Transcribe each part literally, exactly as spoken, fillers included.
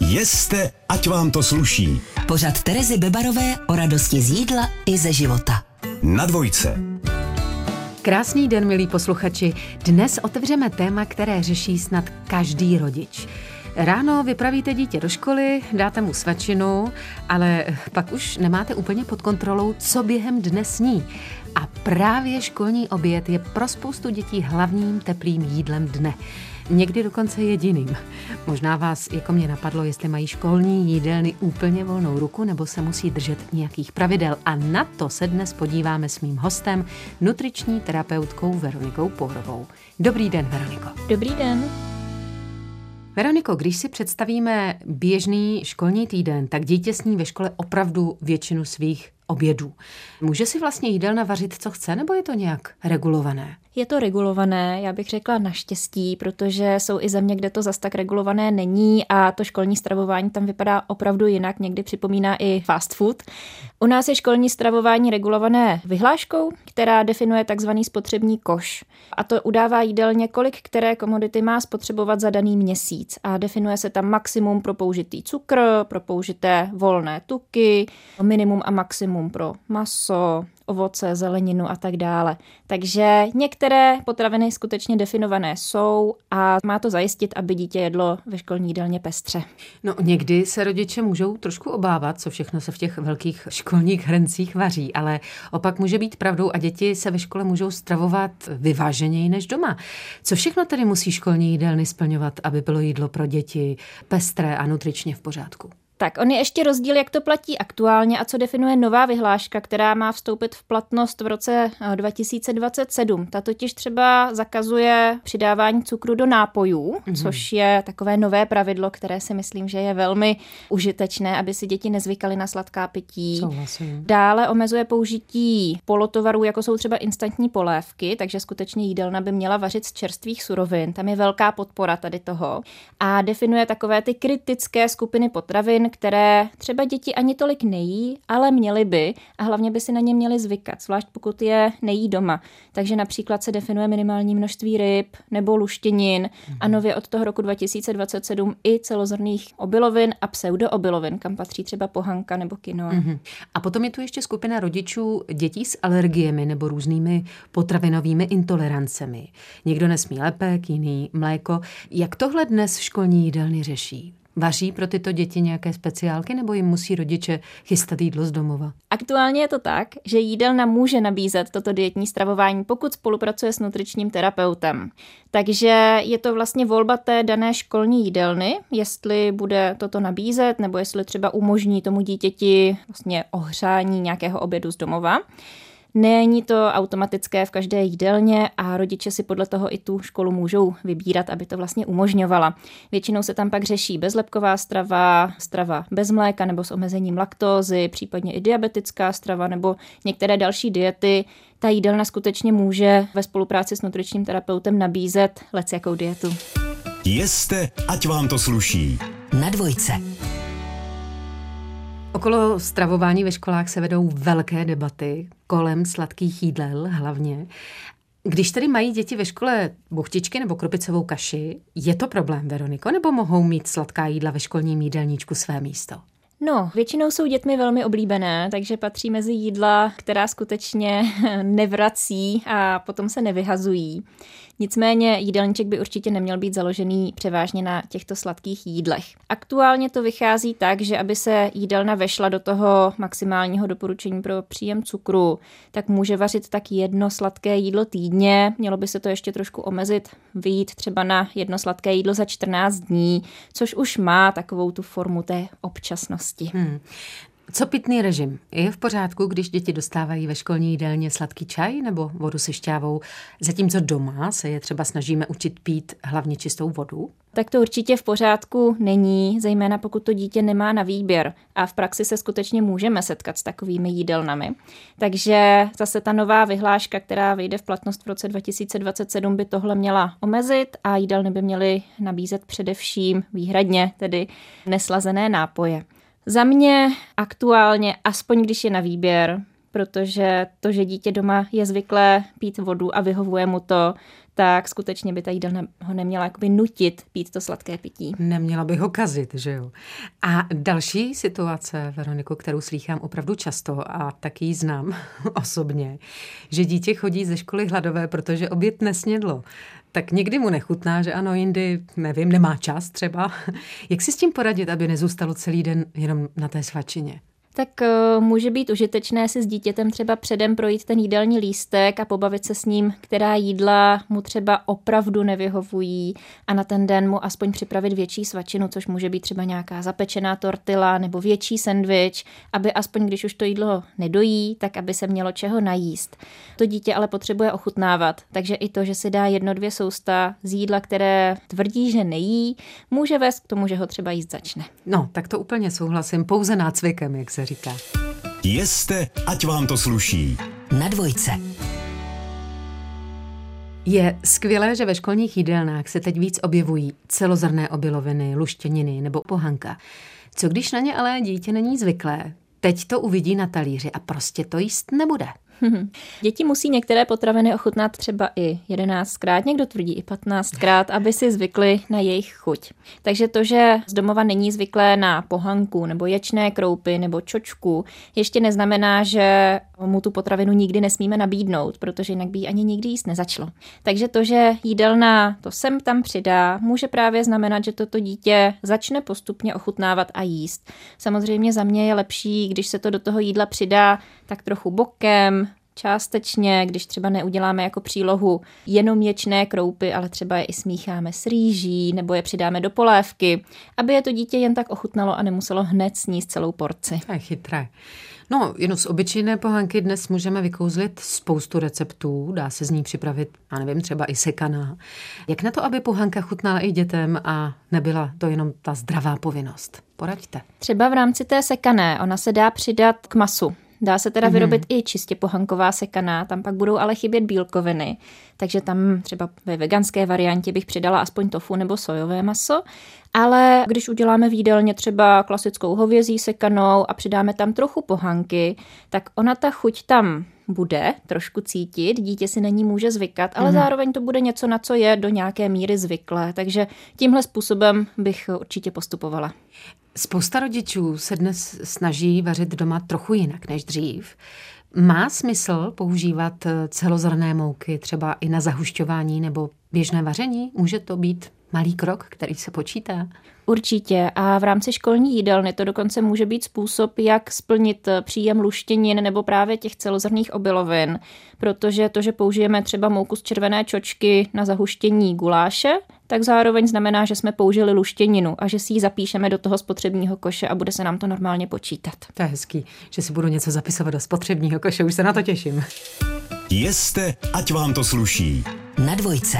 Jeste, ať vám to sluší. Pořad Terezy Bebarové o radosti z jídla i ze života. Na dvojce. Krásný den, milí posluchači. Dnes otevřeme téma, které řeší snad každý rodič. Ráno vypravíte dítě do školy, dáte mu svačinu, ale pak už nemáte úplně pod kontrolou, co během dne sní. A právě školní oběd je pro spoustu dětí hlavním teplým jídlem dne. Někdy dokonce jediným. Možná vás jako mě napadlo, jestli mají školní jídelny úplně volnou ruku nebo se musí držet nějakých pravidel. A na to se dnes podíváme s mým hostem, nutriční terapeutkou Veronikou Pohrovou. Dobrý den, Veroniko. Dobrý den. Veroniko, když si představíme běžný školní týden, tak dítě sní ve škole opravdu většinu svých obědů. Může si vlastně jídelna vařit, co chce, nebo je to nějak regulované? Je to regulované, já bych řekla naštěstí, protože jsou i země, kde to zas tak regulované není a to školní stravování tam vypadá opravdu jinak, někdy připomíná i fast food. U nás je školní stravování regulované vyhláškou, která definuje takzvaný spotřební koš. A to udává jídelně, kolik které komodity má spotřebovat za daný měsíc. A definuje se tam maximum pro použitý cukr, pro použité volné tuky, minimum a maximum pro maso, ovoce, zeleninu a tak dále. Takže některé potraviny skutečně definované jsou a má to zajistit, aby dítě jedlo ve školní jídelně pestře. No někdy se rodiče můžou trošku obávat, co všechno se v těch velkých školních hrncích vaří, ale opak může být pravdou a děti se ve škole můžou stravovat vyváženěji než doma. Co všechno tedy musí školní jídelny splňovat, aby bylo jídlo pro děti pestré a nutričně v pořádku? Tak on je ještě rozdíl, jak to platí aktuálně a co definuje nová vyhláška, která má vstoupit v platnost v roce dva tisíce dvacet sedm. Ta totiž třeba zakazuje přidávání cukru do nápojů, mm-hmm. což je takové nové pravidlo, které si myslím, že je velmi užitečné, aby si děti nezvykaly na sladká pití. Souhlasím. Dále omezuje použití polotovarů, jako jsou třeba instantní polévky, takže skutečně jídelna by měla vařit z čerstvých surovin. Tam je velká podpora tady toho. A definuje takové ty kritické skupiny potravin, které třeba děti ani tolik nejí, ale měly by a hlavně by si na ně měly zvykat, zvlášť pokud je nejí doma. Takže například se definuje minimální množství ryb nebo luštěnin mm. a nově od toho roku dva tisíce dvacet sedm i celozrnných obilovin a pseudoobilovin, kam patří třeba pohanka nebo quinoa. Mm. A potom je tu ještě skupina rodičů dětí s alergiemi nebo různými potravinovými intolerancemi. Někdo nesmí lepek, jiný mléko. Jak tohle dnes školní jídelny řeší? Vaří pro tyto děti nějaké speciálky nebo jim musí rodiče chystat jídlo z domova? Aktuálně je to tak, že jídelna může nabízet toto dietní stravování, pokud spolupracuje s nutričním terapeutem. Takže je to vlastně volba té dané školní jídelny, jestli bude toto nabízet nebo jestli třeba umožní tomu dítěti vlastně ohřání nějakého obědu z domova. Není to automatické v každé jídelně a rodiče si podle toho i tu školu můžou vybírat, aby to vlastně umožňovala. Většinou se tam pak řeší bezlepková strava, strava bez mléka nebo s omezením laktózy, případně i diabetická strava nebo některé další diety. Ta jídelna skutečně může ve spolupráci s nutričním terapeutem nabízet lecjakou dietu. Jeste, ať vám to sluší. Na dvojce. Okolo stravování ve školách se vedou velké debaty, kolem sladkých jídel hlavně. Když tedy mají děti ve škole buchtičky nebo krupicovou kaši, je to problém, Veroniko, nebo mohou mít sladká jídla ve školním jídelníčku své místo? No, většinou jsou dětmi velmi oblíbené, takže patří mezi jídla, která skutečně nevrací a potom se nevyhazují. Nicméně jídelníček by určitě neměl být založený převážně na těchto sladkých jídlech. Aktuálně to vychází tak, že aby se jídelna vešla do toho maximálního doporučení pro příjem cukru, tak může vařit tak jedno sladké jídlo týdně. Mělo by se to ještě trošku omezit, vyjít třeba na jedno sladké jídlo za čtrnáct dní, což už má takovou tu formu té občasnosti. Hmm. Co pitný režim? Je v pořádku, když děti dostávají ve školní jídelně sladký čaj nebo vodu se šťávou, zatímco doma se je třeba snažíme učit pít hlavně čistou vodu? Tak to určitě v pořádku není, zejména pokud to dítě nemá na výběr a v praxi se skutečně můžeme setkat s takovými jídelnami. Takže zase ta nová vyhláška, která vyjde v platnost v roce dva tisíce dvacet sedm, by tohle měla omezit a jídelny by měly nabízet především výhradně tedy neslazené nápoje. Za mě aktuálně, aspoň když je na výběr, protože to, že dítě doma je zvyklé pít vodu a vyhovuje mu to, tak skutečně by ta jídelna ho neměla jakoby nutit pít to sladké pití. Neměla by ho kazit, že jo. A další situace, Veroniko, kterou slýchám opravdu často a taky ji znám osobně, že dítě chodí ze školy hladové, protože oběd nesnědlo. Tak někdy mu nechutná, že ano, jindy, nevím, nemá čas třeba. Jak si s tím poradit, aby nezůstalo celý den jenom na té svačině? Tak uh, může být užitečné si s dítětem třeba předem projít ten jídelní lístek a pobavit se s ním, která jídla mu třeba opravdu nevyhovují a na ten den mu aspoň připravit větší svačinu, což může být třeba nějaká zapečená tortila nebo větší sendvič, aby aspoň když už to jídlo nedojí, tak aby se mělo čeho najíst. To dítě ale potřebuje ochutnávat, takže i to, že si dá jedno, dvě sousta z jídla, které tvrdí, že nejí, může vést k tomu, že ho třeba jíst začne. No, tak to úplně souhlasím, pouze nácvikem, jak se říká. Jeste, ať vám to sluší. Na dvojce. Je skvělé, že ve školních jídelnách se teď víc objevují celozrnné obiloviny, luštěniny nebo pohanka. Co když na ně ale dítě není zvyklé? Teď to uvidí na talíři a prostě to jíst nebude. Děti musí některé potraviny ochutnat třeba i jedenáctkrát, někdo tvrdí i patnáctkrát, aby si zvykli na jejich chuť. Takže to, že z domova není zvyklé na pohanku nebo ječné kroupy nebo čočku, ještě neznamená, že mu tu potravinu nikdy nesmíme nabídnout, protože jinak by ji ani nikdy jíst nezačalo. Takže to, že jídelna to sem tam přidá, může právě znamenat, že toto dítě začne postupně ochutnávat a jíst. Samozřejmě za mě je lepší, když se to do toho jídla přidá tak trochu bokem, částečně, když třeba neuděláme jako přílohu jenom ječné kroupy, ale třeba je i smícháme s rýží nebo je přidáme do polévky, aby je to dítě jen tak ochutnalo a nemuselo hned sníst celou porci. To je chytré. No, jenom z obyčejné pohanky dnes můžeme vykouzlit spoustu receptů, dá se z ní připravit, já nevím, třeba i sekaná. Jak na to, aby pohanka chutnala i dětem a nebyla to jenom ta zdravá povinnost? Poraďte. Třeba v rámci té sekané, ona se dá přidat k masu. Dá se teda vyrobit mm. i čistě pohanková sekaná, tam pak budou ale chybět bílkoviny, takže tam třeba ve veganské variantě bych přidala aspoň tofu nebo sojové maso, ale když uděláme v jídelně třeba klasickou hovězí sekanou a přidáme tam trochu pohanky, tak ona ta chuť tam bude trošku cítit, dítě si na ní může zvykat, ale mm. zároveň to bude něco, na co je do nějaké míry zvyklé, takže tímhle způsobem bych určitě postupovala. Spousta rodičů se dnes snaží vařit doma trochu jinak než dřív. Má smysl používat celozrnné mouky třeba i na zahušťování nebo běžné vaření? Může to být malý krok, který se počítá? Určitě a v rámci školní jídelny to dokonce může být způsob, jak splnit příjem luštěnin nebo právě těch celozrnných obilovin, protože to, že použijeme třeba mouku z červené čočky na zahuštění guláše, tak zároveň znamená, že jsme použili luštěninu a že si ji zapíšeme do toho spotřebního koše a bude se nám to normálně počítat. To je hezký, že si budu něco zapisovat do spotřebního koše, už se na to těším. Jeste, ať vám to sluší. Na dvojce.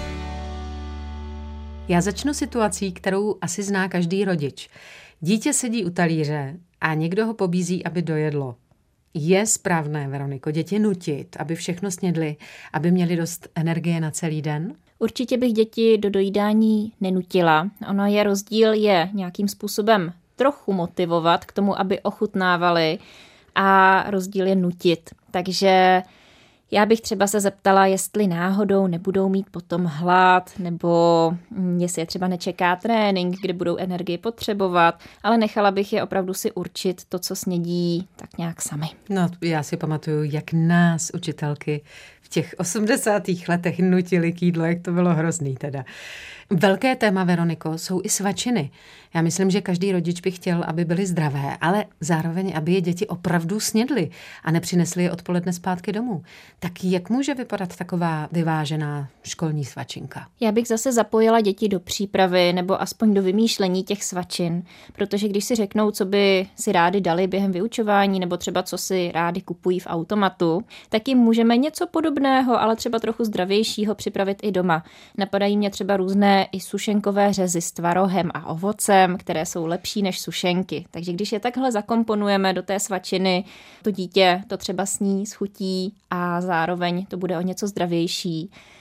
Já začnu situací, kterou asi zná každý rodič. Dítě sedí u talíře a někdo ho pobízí, aby dojedlo. Je správné, Veroniko, děti nutit, aby všechno snědli, aby měli dost energie na celý den? Určitě bych děti do dojídání nenutila. Ono je rozdíl je nějakým způsobem trochu motivovat k tomu, aby ochutnávali a rozdíl je nutit. Takže já bych třeba se zeptala, jestli náhodou nebudou mít potom hlad, nebo jestli je třeba nečeká trénink, kde budou energii potřebovat, ale nechala bych je opravdu si určit to, co snědí, tak nějak sami. No, já si pamatuju, jak nás učitelky v těch osmdesátých letech nutili k jídlu, jak to bylo hrozný teda. Velké téma, Veroniko, jsou i svačiny. Já myslím, že každý rodič by chtěl, aby byly zdravé, ale zároveň, aby je děti opravdu snědly a nepřinesly je odpoledne zpátky domů. Tak jak může vypadat taková vyvážená školní svačinka? Já bych zase zapojila děti do přípravy nebo aspoň do vymýšlení těch svačin, protože když si řeknou, co by si rádi dali během vyučování nebo třeba co si rádi kupují v automatu, tak jim můžeme něco podobného, ale třeba trochu zdravějšího připravit i doma. Napadají mě třeba různé i sušenkové řezy s tvarohem a ovocem, které jsou lepší než sušenky. Takže když je takhle zakomponujeme do té svačiny, to dítě to třeba sní, schutí a zároveň to bude o něco zdravější.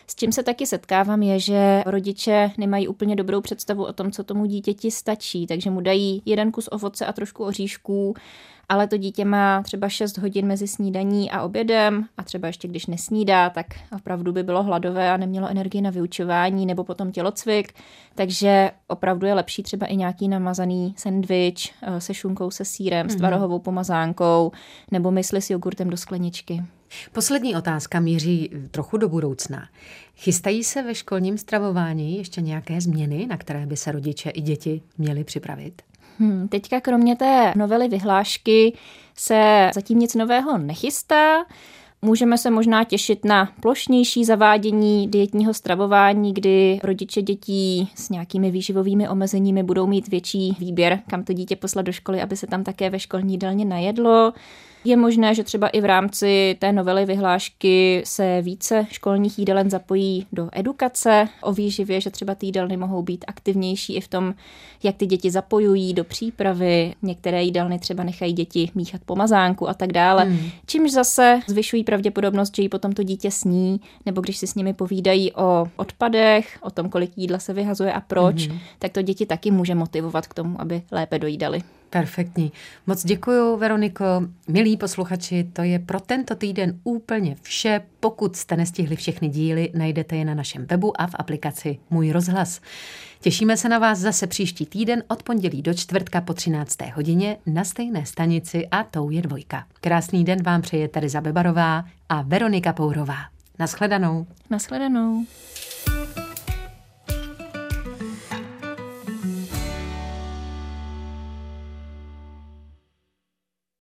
S čím se taky setkávám je, že rodiče nemají úplně dobrou představu o tom, co tomu dítěti stačí, takže mu dají jeden kus ovoce a trošku oříšků, ale to dítě má třeba šest hodin mezi snídaní a obědem a třeba ještě když nesnídá, tak opravdu by bylo hladové a nemělo energii na vyučování nebo potom tělocvik, takže opravdu je lepší třeba i nějaký namazaný sendvič se šunkou, se sýrem, mm-hmm. s tvarohovou pomazánkou nebo mysli s jogurtem do skleničky. Poslední otázka míří trochu do budoucna. Chystají se ve školním stravování ještě nějaké změny, na které by se rodiče i děti měli připravit? Hmm, teďka kromě té novely vyhlášky se zatím nic nového nechystá. Můžeme se možná těšit na plošnější zavádění dietního stravování, kdy rodiče dětí s nějakými výživovými omezeními budou mít větší výběr, kam to dítě poslat do školy, aby se tam také ve školní jídelně najedlo. Je možné, že třeba i v rámci té novely vyhlášky se více školních jídelen zapojí do edukace o výživě, že třeba ty jídelny mohou být aktivnější i v tom, jak ty děti zapojují do přípravy. Některé jídelny třeba nechají děti míchat pomazánku a tak dále, hmm. čímž zase zvyšují pravděpodobnost, že jí potom to dítě sní, nebo když si s nimi povídají o odpadech, o tom, kolik jídla se vyhazuje a proč, hmm. tak to děti taky může motivovat k tomu, aby lépe dojídali. Perfektní. Moc děkuju, Veroniko. Milí posluchači, to je pro tento týden úplně vše. Pokud jste nestihli všechny díly, najdete je na našem webu a v aplikaci Můj rozhlas. Těšíme se na vás zase příští týden od pondělí do čtvrtka po třinácté hodině na stejné stanici a tou je dvojka. Krásný den vám přeje Tereza Bebarová a Veronika Pourová. Naschledanou. Naschledanou.